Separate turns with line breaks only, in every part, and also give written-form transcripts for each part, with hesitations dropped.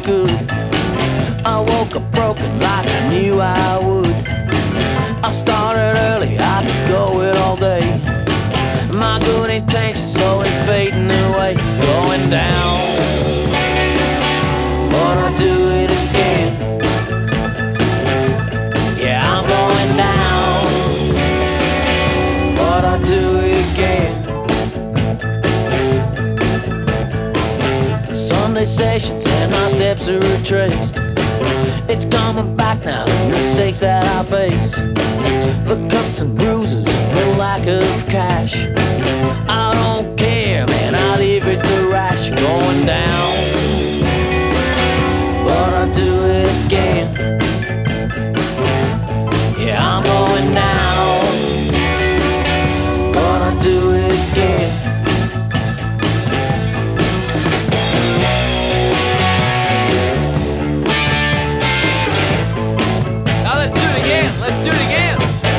good. I woke up broken like I knew I would. I started early, I could go it all day. My good intentions slowly fading away, going down, but I do it again. Yeah, I'm going down, but I do it again. The Sunday sessions and my steps are retraced. It's coming back now, the mistakes that I face, the cuts and bruises, the lack of cash. I don't care, man, I leave it to rash. Going down, but I do it again. Yeah, I'm going down, but I do it again.
Let's do it again.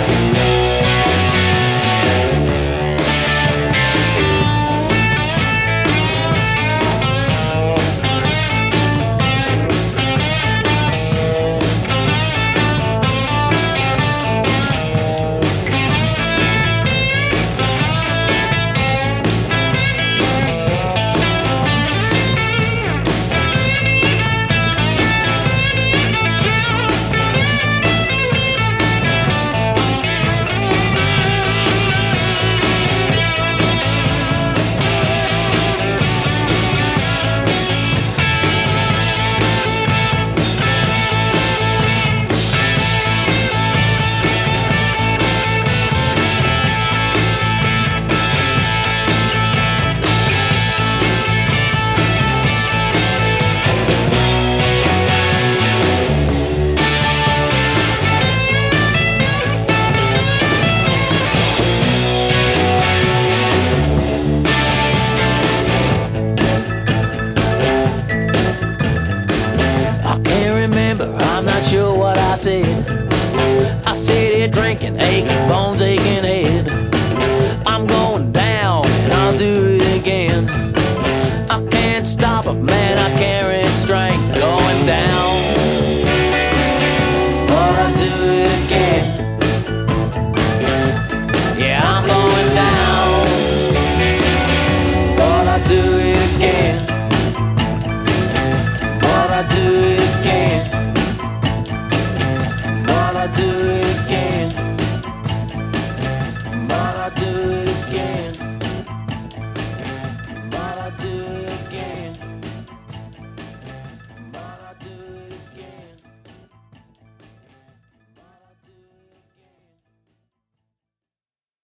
I'm not sure what I said. I said here drinking, aching, bones aching head.